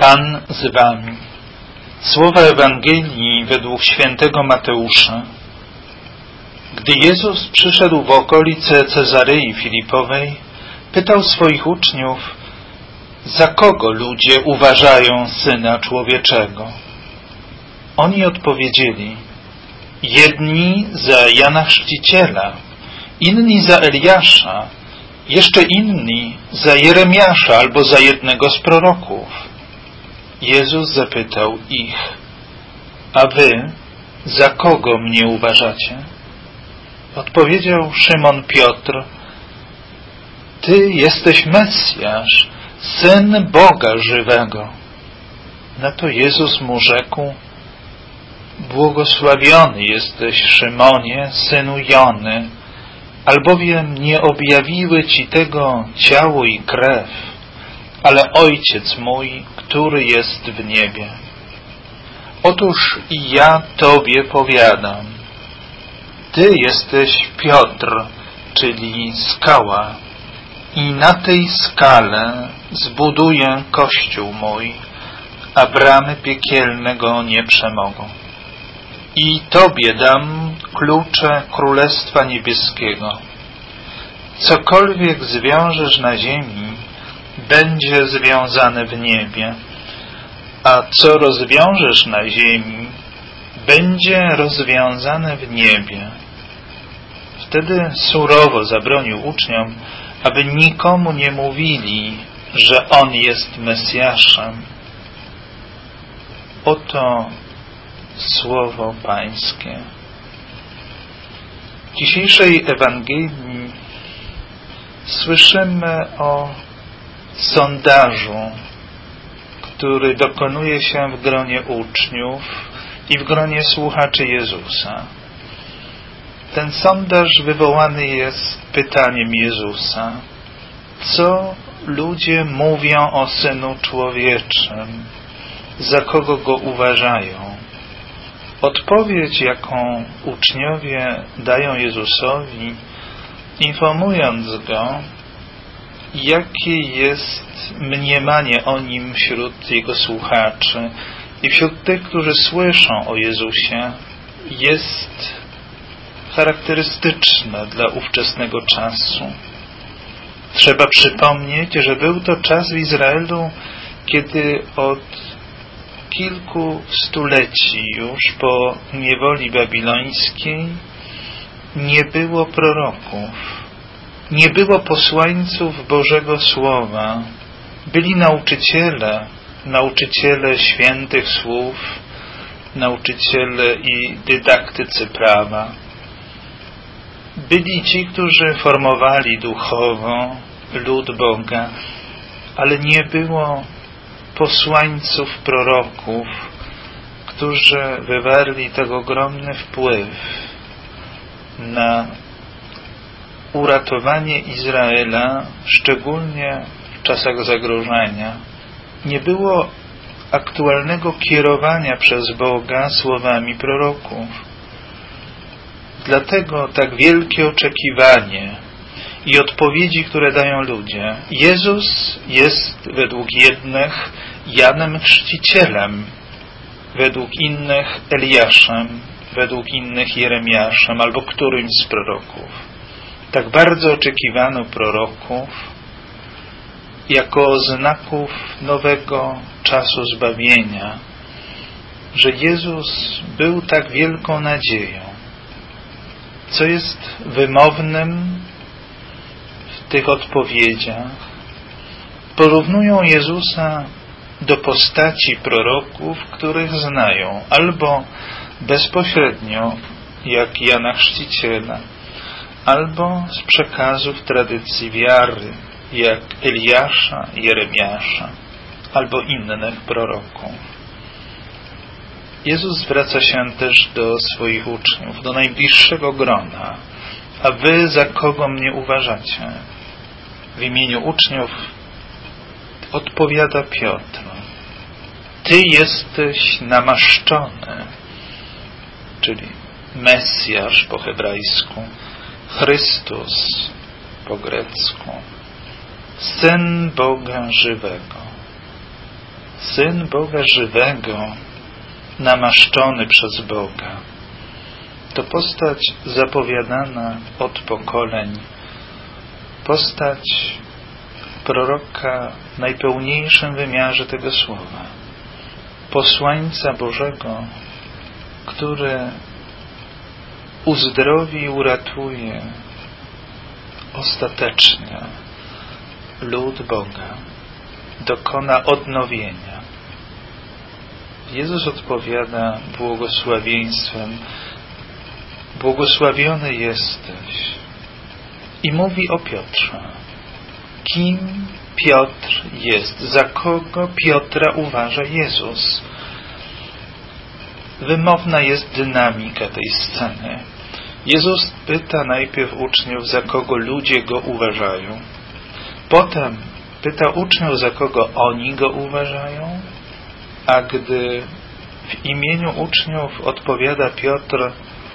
Pan z wami. Słowa Ewangelii według świętego Mateusza. Gdy Jezus przyszedł w okolice Cezarei Filipowej, pytał swoich uczniów, za kogo ludzie uważają Syna Człowieczego? Oni odpowiedzieli, jedni za Jana Chrzciciela, inni za Eliasza, jeszcze inni za Jeremiasza albo za jednego z proroków. Jezus zapytał ich, a wy za kogo mnie uważacie? Odpowiedział Szymon Piotr, Ty jesteś Mesjasz, Syn Boga żywego. Na to Jezus mu rzekł, błogosławiony jesteś, Szymonie, synu Jony, albowiem nie objawiły ci tego ciało i krew, ale Ojciec mój, który jest w niebie. Otóż i ja Tobie powiadam, Ty jesteś Piotr, czyli skała, i na tej skale zbuduję Kościół mój, a bramy piekielne go nie przemogą. I Tobie dam klucze Królestwa Niebieskiego. Cokolwiek zwiążesz na ziemi, będzie związane w niebie, a co rozwiążesz na ziemi, będzie rozwiązane w niebie. Wtedy surowo zabronił uczniom, aby nikomu nie mówili, że On jest Mesjaszem. Oto Słowo Pańskie. W dzisiejszej Ewangelii słyszymy o sondażu, który dokonuje się w gronie uczniów i w gronie słuchaczy Jezusa. Ten sondaż wywołany jest pytaniem Jezusa. Co ludzie mówią o Synu Człowieczym? Za kogo Go uważają? Odpowiedź, jaką uczniowie dają Jezusowi, informując Go, jakie jest mniemanie o Nim wśród Jego słuchaczy i wśród tych, którzy słyszą o Jezusie, jest charakterystyczne dla ówczesnego czasu. Trzeba przypomnieć, że był to czas w Izraelu, kiedy od kilku stuleci już po niewoli babilońskiej nie było proroków, nie było posłańców Bożego Słowa. Byli nauczyciele świętych słów, nauczyciele i dydaktycy prawa. Byli ci, którzy formowali duchowo lud Boga, ale nie było posłańców proroków, którzy wywarli tak ogromny wpływ na uratowanie Izraela, szczególnie w czasach zagrożenia. Nie było aktualnego kierowania przez Boga słowami proroków. Dlatego tak wielkie oczekiwanie i odpowiedzi, które dają ludzie. Jezus jest według jednych Janem Chrzcicielem, według innych Eliaszem, według innych Jeremiaszem albo którymś z proroków. Tak bardzo oczekiwano proroków jako znaków nowego czasu zbawienia, że Jezus był tak wielką nadzieją. Co jest wymownym w tych odpowiedziach? Porównują Jezusa do postaci proroków, których znają, albo bezpośrednio, jak Jana Chrzciciela, albo z przekazów tradycji wiary, jak Eliasza, Jeremiasza, albo innych proroków. Jezus zwraca się też do swoich uczniów, do najbliższego grona. A wy za kogo mnie uważacie? W imieniu uczniów odpowiada Piotr. Ty jesteś namaszczony, czyli Mesjasz po hebrajsku, Chrystus po grecku, Syn Boga żywego. Syn Boga żywego, namaszczony przez Boga. To postać zapowiadana od pokoleń, postać proroka w najpełniejszym wymiarze tego słowa, posłańca Bożego, który uzdrowi i uratuje ostatecznie lud Boga, dokona odnowienia. Jezus odpowiada błogosławieństwem: błogosławiony jesteś. I mówi o Piotrze. Kim Piotr jest? Za kogo Piotra uważa Jezus? Wymowna jest dynamika tej sceny. Jezus pyta najpierw uczniów, za kogo ludzie Go uważają. Potem pyta uczniów, za kogo oni Go uważają. A gdy w imieniu uczniów odpowiada Piotr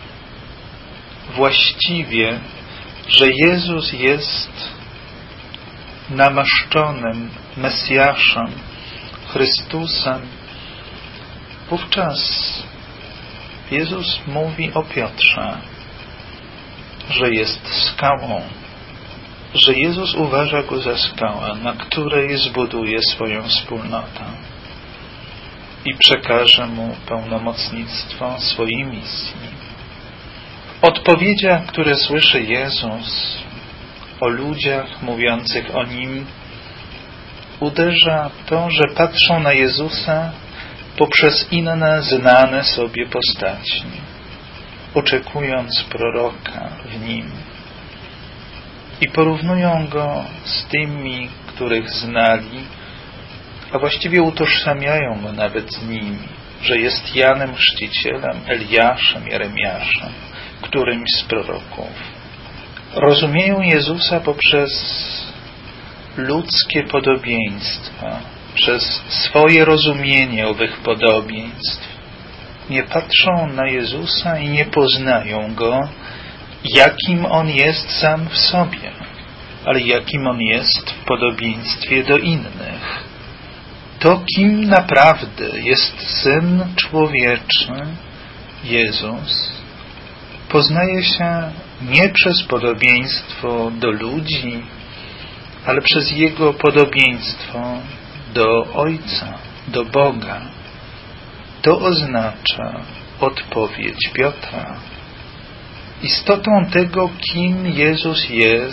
właściwie, że Jezus jest namaszczonym Mesjaszem, Chrystusem, wówczas Jezus mówi o Piotrze, że jest skałą, że Jezus uważa go za skałę, na której zbuduje swoją wspólnotę i przekaże mu pełnomocnictwo swojej misji. W odpowiedziach, które słyszy Jezus o ludziach mówiących o Nim, uderza to, że patrzą na Jezusa poprzez inne znane sobie postaci, oczekując proroka w Nim i porównują Go z tymi, których znali, a właściwie utożsamiają Go nawet z nimi, że jest Janem Chrzcicielem, Eliaszem, Jeremiaszem, którymś z proroków. Rozumieją Jezusa poprzez ludzkie podobieństwa, przez swoje rozumienie owych podobieństw. Nie patrzą na Jezusa i nie poznają Go, jakim On jest sam w sobie, ale jakim On jest w podobieństwie do innych. To, kim naprawdę jest Syn Człowieczy, Jezus, poznaje się nie przez podobieństwo do ludzi, ale przez Jego podobieństwo do Ojca, do Boga. To oznacza odpowiedź Piotra. Istotą tego, kim Jezus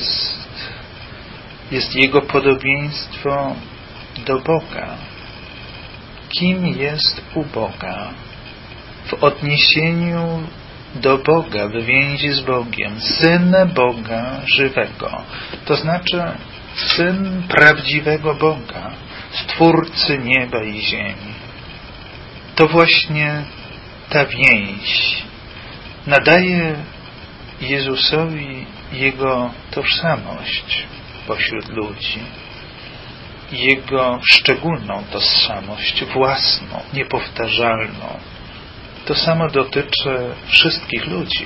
jest Jego podobieństwo do Boga. Kim jest u Boga? W odniesieniu do Boga, w więzi z Bogiem. Syn Boga żywego. To znaczy Syn prawdziwego Boga, Stwórcy nieba i ziemi. To właśnie ta więź nadaje Jezusowi Jego tożsamość pośród ludzi. Jego szczególną tożsamość, własną, niepowtarzalną. To samo dotyczy wszystkich ludzi.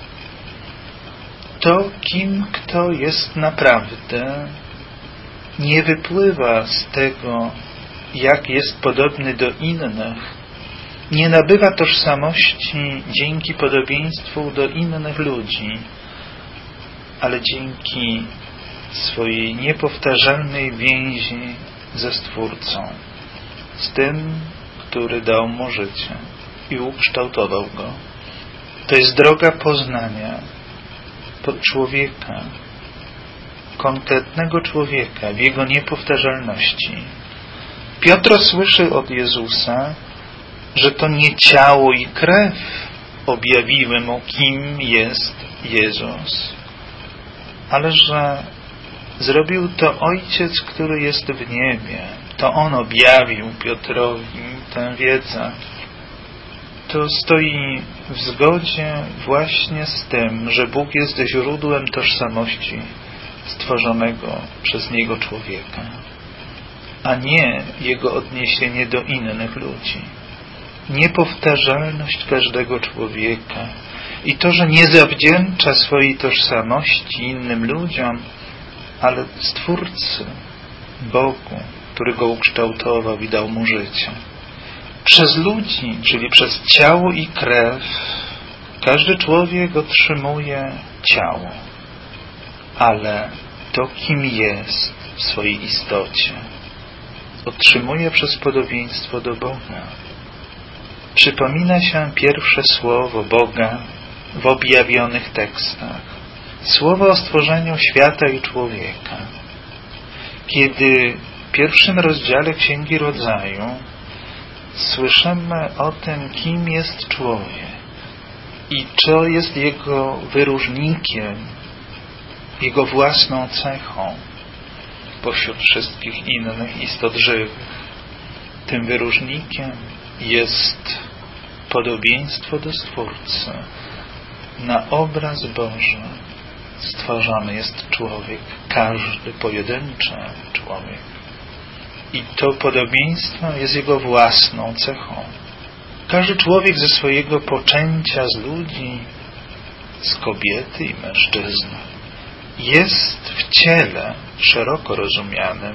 To, kim kto jest naprawdę, nie wypływa z tego, jak jest podobny do innych. Nie nabywa tożsamości dzięki podobieństwu do innych ludzi, ale dzięki swojej niepowtarzalnej więzi ze Stwórcą, z tym, który dał mu życie i ukształtował go. To jest droga poznania człowieka, konkretnego człowieka w jego niepowtarzalności. Piotr słyszy od Jezusa, że to nie ciało i krew objawiły mu, kim jest Jezus, ale że zrobił to Ojciec, który jest w niebie. To On objawił Piotrowi tę wiedzę. To stoi w zgodzie właśnie z tym, że Bóg jest źródłem tożsamości stworzonego przez Niego człowieka, a nie Jego odniesienie do innych ludzi. Niepowtarzalność każdego człowieka i to, że nie zawdzięcza swojej tożsamości innym ludziom, ale Stwórcy, Bogu, który go ukształtował i dał mu życie. Przez ludzi, czyli przez ciało i krew, każdy człowiek otrzymuje ciało, ale to, kim jest w swojej istocie, otrzymuje przez podobieństwo do Boga. Przypomina się pierwsze słowo Boga w objawionych tekstach. Słowo o stworzeniu świata i człowieka. Kiedy w pierwszym rozdziale Księgi Rodzaju słyszymy o tym, kim jest człowiek i co jest jego wyróżnikiem, jego własną cechą pośród wszystkich innych istot żywych. Tym wyróżnikiem jest podobieństwo do Stwórcy. Na obraz Boży stworzony jest człowiek, każdy pojedynczy człowiek. I to podobieństwo jest jego własną cechą. Każdy człowiek ze swojego poczęcia z ludzi, z kobiety i mężczyzny, jest w ciele szeroko rozumianym,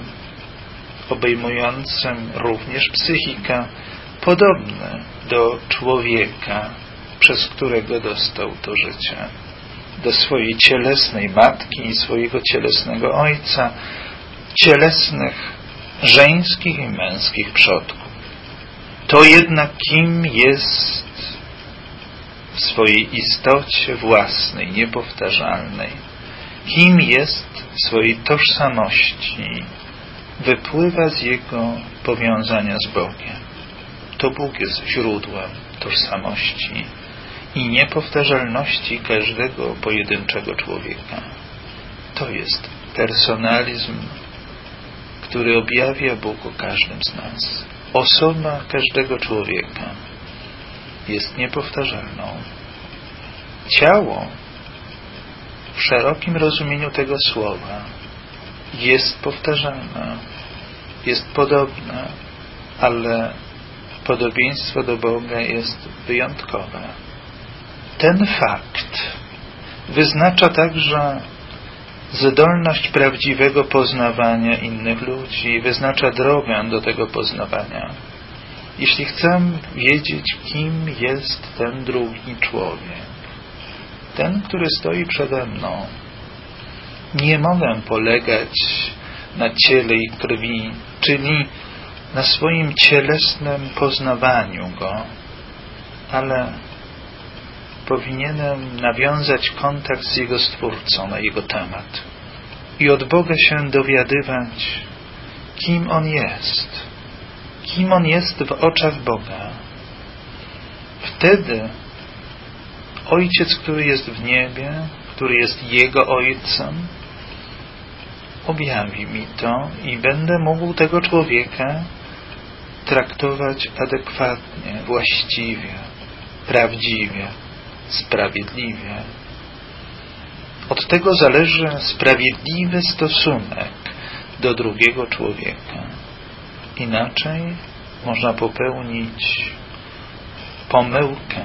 obejmującym również psychikę, podobny do człowieka, przez którego dostał to życie, do swojej cielesnej matki i swojego cielesnego ojca, cielesnych żeńskich i męskich przodków. To jednak, kim jest w swojej istocie własnej, niepowtarzalnej, kim jest w swojej tożsamości, wypływa z jego powiązania z Bogiem. To Bóg jest źródłem tożsamości i niepowtarzalności każdego pojedynczego człowieka. To jest personalizm, który objawia Bóg o każdym z nas. Osoba każdego człowieka jest niepowtarzalną. Ciało w szerokim rozumieniu tego słowa jest powtarzalne, jest podobne, ale podobieństwo do Boga jest wyjątkowe. Ten fakt wyznacza także zdolność prawdziwego poznawania innych ludzi, wyznacza drogę do tego poznawania. Jeśli chcę wiedzieć, kim jest ten drugi człowiek, ten, który stoi przede mną, nie mogę polegać na ciele i krwi, czyli na swoim cielesnym poznawaniu go, ale powinienem nawiązać kontakt z Jego Stwórcą na Jego temat i od Boga się dowiadywać, kim On jest. Kim On jest w oczach Boga. Wtedy Ojciec, który jest w niebie, który jest Jego Ojcem, objawi mi to i będę mógł tego człowieka traktować adekwatnie, właściwie, prawdziwie, sprawiedliwie. Od tego zależy sprawiedliwy stosunek do drugiego człowieka. Inaczej można popełnić pomyłkę,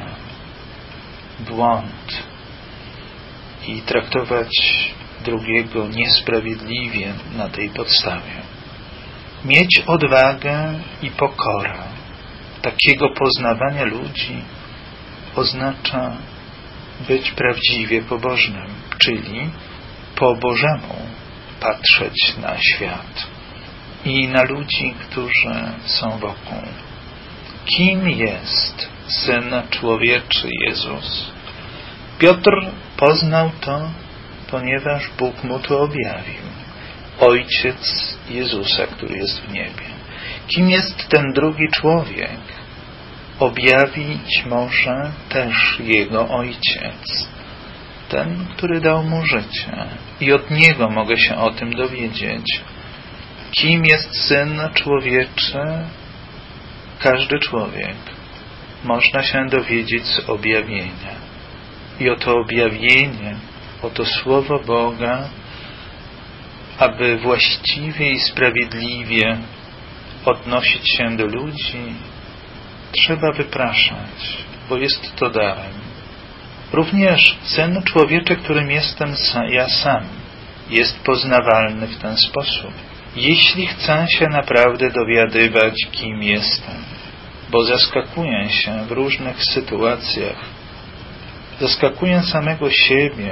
błąd i traktować drugiego niesprawiedliwie na tej podstawie. Mieć odwagę i pokorę takiego poznawania ludzi oznacza być prawdziwie pobożnym, czyli po Bożemu patrzeć na świat i na ludzi, którzy są wokół. Kim jest Syn Człowieczy Jezus? Piotr poznał to, ponieważ Bóg mu to objawił. Ojciec Jezusa, który jest w niebie. Kim jest ten drugi człowiek? Objawić może też Jego Ojciec. Ten, który dał mu życie. I od Niego mogę się o tym dowiedzieć. Kim jest Syn Człowieczy? Każdy człowiek. Można się dowiedzieć z objawienia. I oto objawienie, oto Słowo Boga, aby właściwie i sprawiedliwie odnosić się do ludzi, trzeba wypraszać, bo jest to darem. Również Syn Człowieczy, którym jestem ja sam, jest poznawalny w ten sposób. Jeśli chcę się naprawdę dowiadywać, kim jestem, bo zaskakuję się w różnych sytuacjach, zaskakuję samego siebie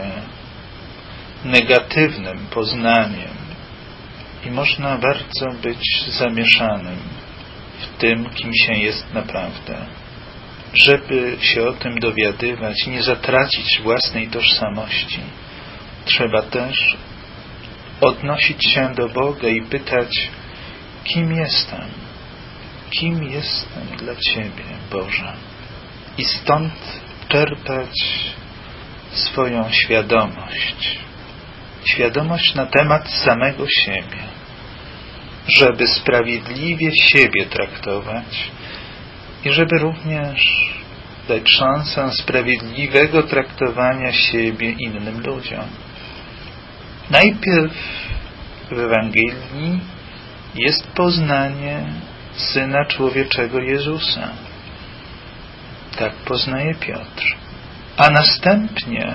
negatywnym poznaniem i można bardzo być zamieszanym w tym, kim się jest naprawdę. Żeby się o tym dowiadywać i nie zatracić własnej tożsamości, trzeba też odnosić się do Boga i pytać, kim jestem? Kim jestem dla Ciebie, Boże? I stąd czerpać swoją świadomość. Świadomość na temat samego siebie, żeby sprawiedliwie siebie traktować i żeby również dać szansę sprawiedliwego traktowania siebie innym ludziom. Najpierw w Ewangelii jest poznanie Syna Człowieczego Jezusa. Tak poznaje Piotr. A następnie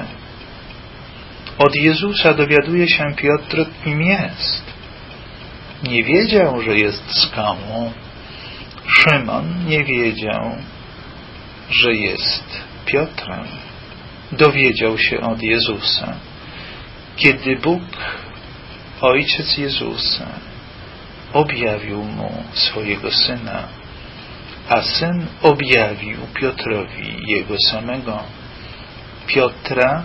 od Jezusa dowiaduje się Piotr, kim jest. Nie wiedział, że jest skałą. Szymon nie wiedział, że jest Piotrem. Dowiedział się od Jezusa. Kiedy Bóg, Ojciec Jezusa, objawił mu swojego Syna, a Syn objawił Piotrowi Jego samego. Piotra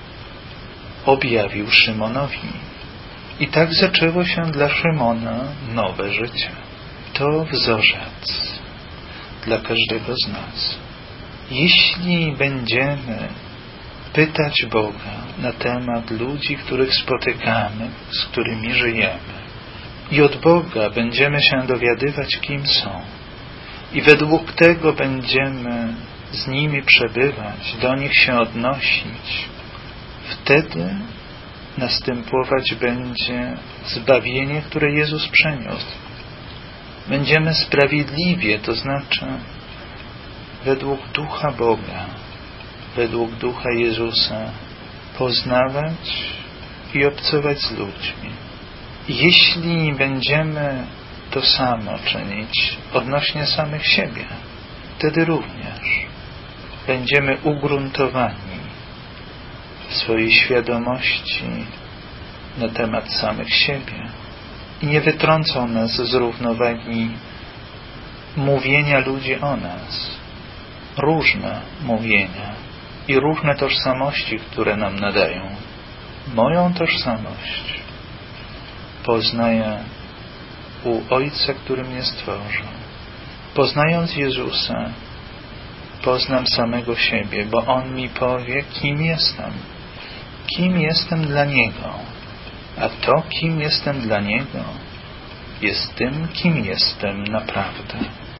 objawił Szymonowi. I tak zaczęło się dla Szymona nowe życie. To wzorzec dla każdego z nas. Jeśli będziemy pytać Boga na temat ludzi, których spotykamy, z którymi żyjemy, i od Boga będziemy się dowiadywać, kim są, i według tego będziemy z nimi przebywać, do nich się odnosić, wtedy następować będzie zbawienie, które Jezus przeniósł. Będziemy sprawiedliwie, to znaczy według Ducha Boga, według Ducha Jezusa poznawać i obcować z ludźmi. Jeśli będziemy to samo czynić odnośnie samych siebie, wtedy również będziemy ugruntowani w swojej świadomości na temat samych siebie i nie wytrącą nas z równowagi mówienia ludzi o nas. Różne mówienia i różne tożsamości, które nam nadają. Moją tożsamość poznaję u Ojca, który mnie stworzył. Poznając Jezusa, poznam samego siebie, bo On mi powie, kim jestem. Kim jestem dla Niego. A to, kim jestem dla Niego, jest tym, kim jestem naprawdę.